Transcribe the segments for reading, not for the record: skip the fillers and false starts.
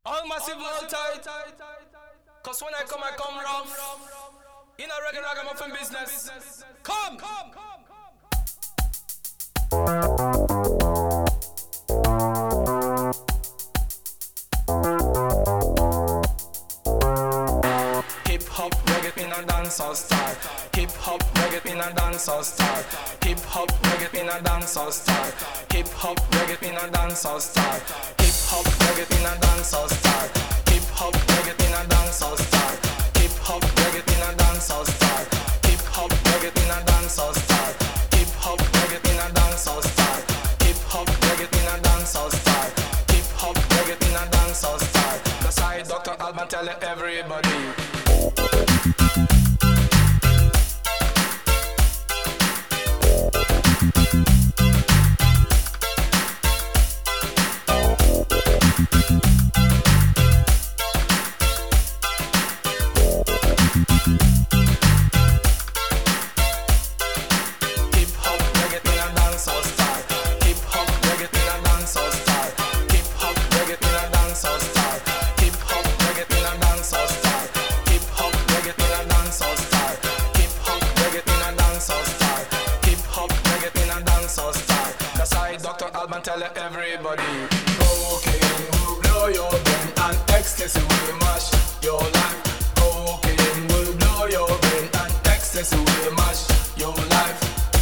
All massive all tight. Cause when I come rough. In a regular ragamuffin business. Come! Hip hop reggae in a dancehall style. Hip hop reggae in a dancehall style. Hip hop reggae in a dancehall style. Hip hop reggae in a dancehall style. Hip hop reggae in a dancehall style. Hip hop reggae in a dancehall style. Hip hop reggae in a dancehall style. Hip hop reggae in a dancehall style. Hip hop reggae in a dancehall style. Hip hop reggae in a dancehall style. Hip hop reggae in a dancehall style. That's why Dr. Alban tell everybody. Tell everybody, cocaine will blow your brain and ecstasy will mash your life. Cocaine will blow your brain and ecstasy will mash your life.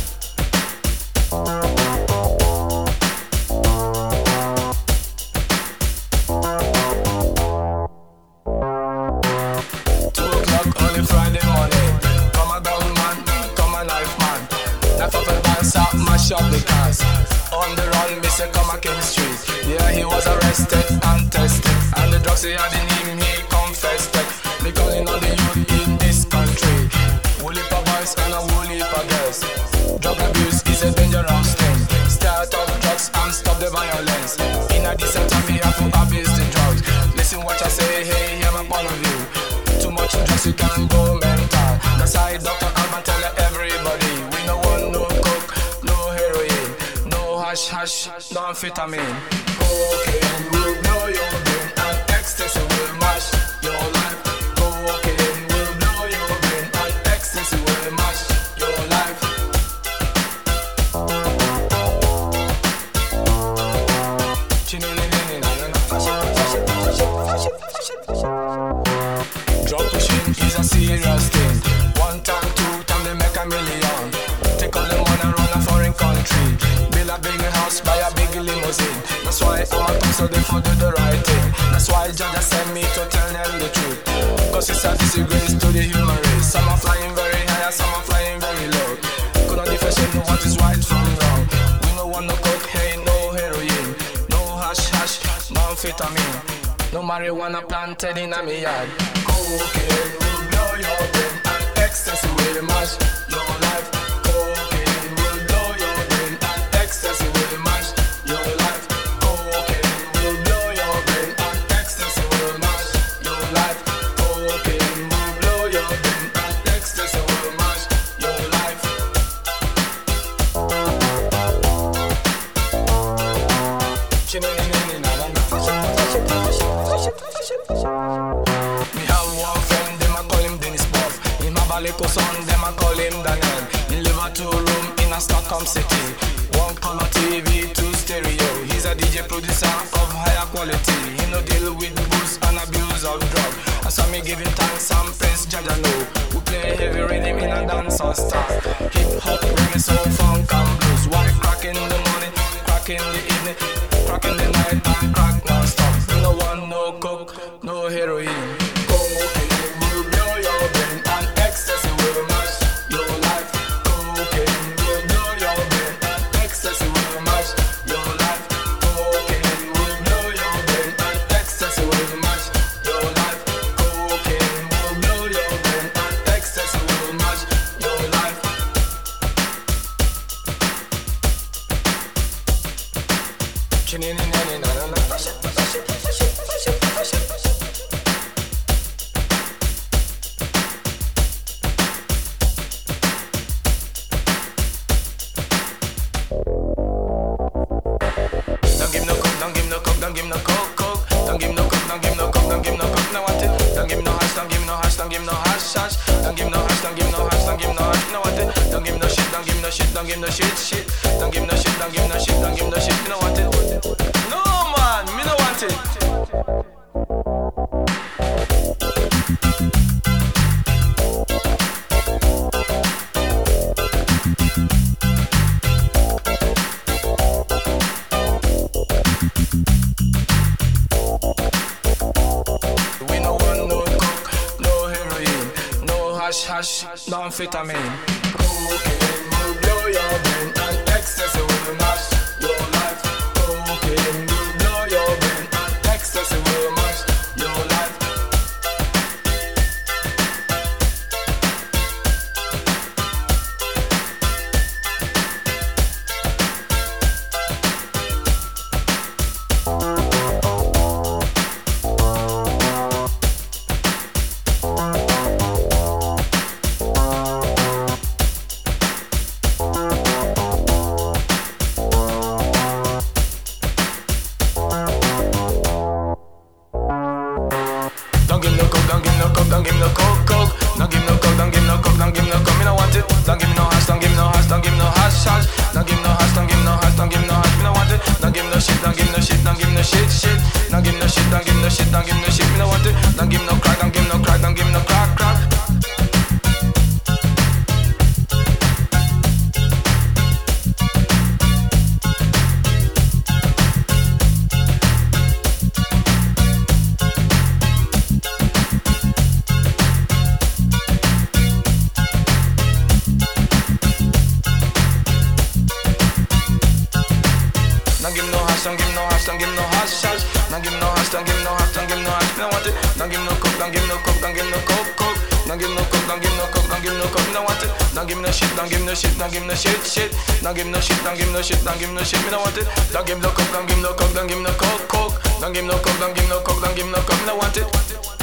2 o'clock on a Friday morning. Come a gun man, come a knife man. Knife up and bounce out, mash up the cars. On the run, Mr. Come King Street. Yeah, he was arrested and tested, and the drugs he had in him, he confessed it. They calling on the youth in this country. Woolly pa boys and a woolly pa girls. Drug abuse is a dangerous thing. Start off drugs and stop the violence. In a decent time, we have to abuse the drugs. Listen what I say, hey, hear my point of view. Too much drugs, you can go mental. That's why Dr. Alban tell everybody, we no want no coke, no heroin, no hash, no amphetamine. Cocaine will blow your brain and ecstasy will mash your life. Cocaine will blow your brain and ecstasy will mash your life. Drug pushing is a serious thing. 1 time, 2 time, they make a million. Take all the money and run a foreign country. Build a big house, buy a big limousine. That's why I'm a talk so they for do the right thing. That's why Judge sent me to tell them the truth. Cause it's a disgrace to the human race. Some are flying very high and some are flying very low. Could not differentiate what is right from wrong. We no want no cocaine, no heroin, no hash, no amphetamine, no marijuana planted in a me yard. Cocaine will blow your brain and ecstasy will mash your life. Cocaine will blow your brain and ecstasy will mash your life. Cocaine will blow your brain and ecstasy will mash your life. Cocaine will blow your brain and ecstasy will mash your life. Me have one friend, them a call him Dennis Buff. In my Balico son, them a call him Daniel. He live a 2 room in a Stockholm city. 1 color TV, 2 stereo. He's a DJ producer of higher quality. He no deal with booze and abuse of drug. I saw me giving thanks and praise Jaja know. We play heavy rhythm in a dancehall style. Hip hop, reggae, soul, funk and blues. Why crack in the morning, crack in the evening, crack in the night and crack non-stop. No one, no coke, no heroin. Cocaine will blow your brain and ecstasy will mash your life. Cocaine will blow your brain and ecstasy will mash your life. Cocaine will blow your brain and ecstasy will mash your life. Cocaine will blow your brain and ecstasy will mash your life. Don't give no coke, don't give no coke, don't give no coke, coke. Don't give no coke, don't give me no coke, don't give me no coke, me no want it. Don't give me no hash, don't give me no hash, don't give me no hash, hash. Don't give me no hash, don't give me no hash, don't give me no hash, me no want it. Don't give me no shit, don't give me no shit, don't give me no shit, shit. Don't give me no shit, don't give me no shit, don't give me no shit, me no want it. No man, me no want it. Hash, no amphetamine. Cocaine will blow your brain and ecstasy will mash your life. Cocaine will blow your brain and ecstasy will mash your life. Don't give me no coke, don't give me no coke, don't give me no coke, coke. Don't give me no coke, don't give me no coke, don't give me no coke, me no want it. Don't give me no hash, don't give me no hash, don't give me no hash, hash. Don't give me no hash, don't give me no hash, don't give me no hash, me no want it. Don't give me no shit, don't give me no shit, don't give me no shit, shit. Don't give me no shit, don't give me no shit, don't give me no shit, me no want it. Don't give me no crack, don't give me no crack, don't give me no crack, crack. Don't give me no hash, don't give me no hash, don't give me no hash, hash. Don't give me no hash, don't give me no hash, don't give me no hash, me no want it. Don't give me no coke, don't give me no coke, don't give me no coke, coke. Don't give me no coke, don't give me no coke, don't give me no coke, me no want it. Don't give me no shit, don't give me no shit, don't give me no shit, shit. Don't give me no shit, don't give me no shit, don't give me no shit, me no want it. Don't give me no coke, don't give me no coke, don't give me no coke, coke. Don't give me no coke, don't give me no coke, don't give me no coke, me no want it.